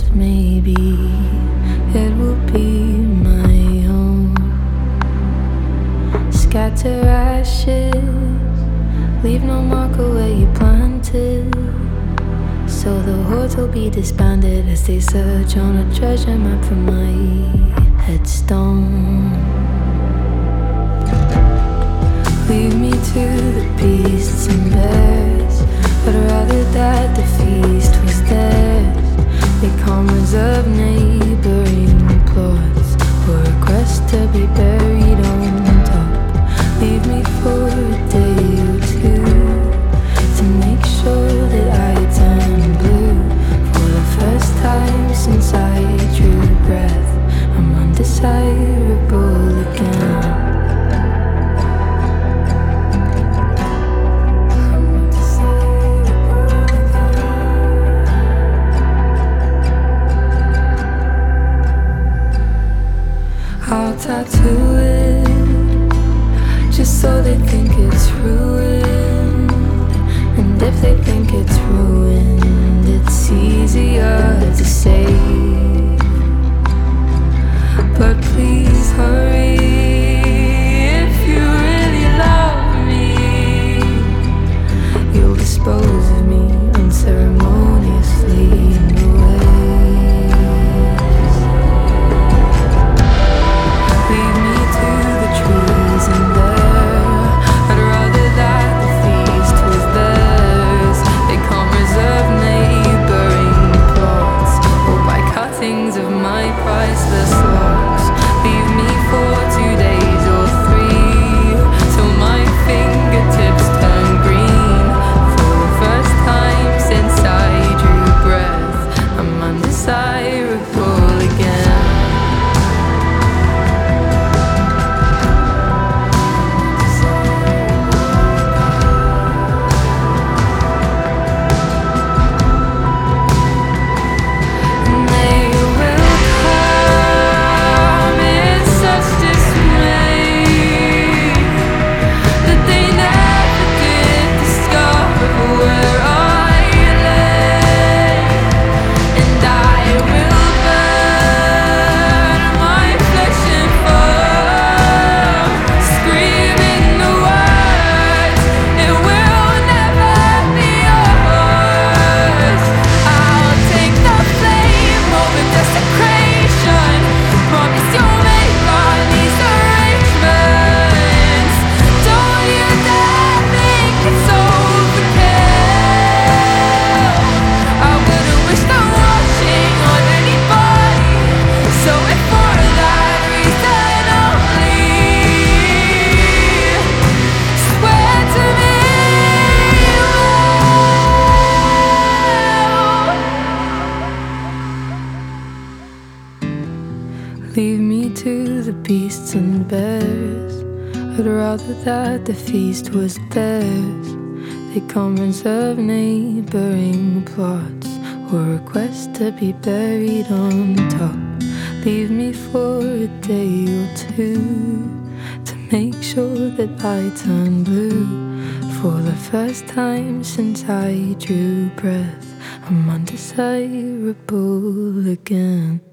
maybe it will be my home. Scatter ashes, leave no marker where you planted. So the hordes will be disbanded as they search on a treasure map for my headstone. Leave me to the beasts and bears, but rather that the feast was theirs. They comrades of neighboring plots, or request to be buried on top. Leave me for a day or two to make sure that I turn blue. For the first time since I drew breath, I'm undesirable again. I'll tattoo it just so they think it's ruined. And if they think it's ruined, it's easier to say. But please hurry if you really love me. You'll dispose of me unceremoniously in the ways. Leave me to the trees and there. I'd rather that the feast was theirs. They can't reserve neighboring plots, or buy cuttings of my priceless locks. Leave me for 2 days or 3 till my fingertips turn green. For the first time since I drew breath, I'm undesirable again. Leave me to the beasts and bears. I'd rather that the feast was theirs. They comrades of neighboring plots, or request to be buried on top. Leave me for a day or two to make sure that I turn blue. For the first time since I drew breath, I'm undesirable again.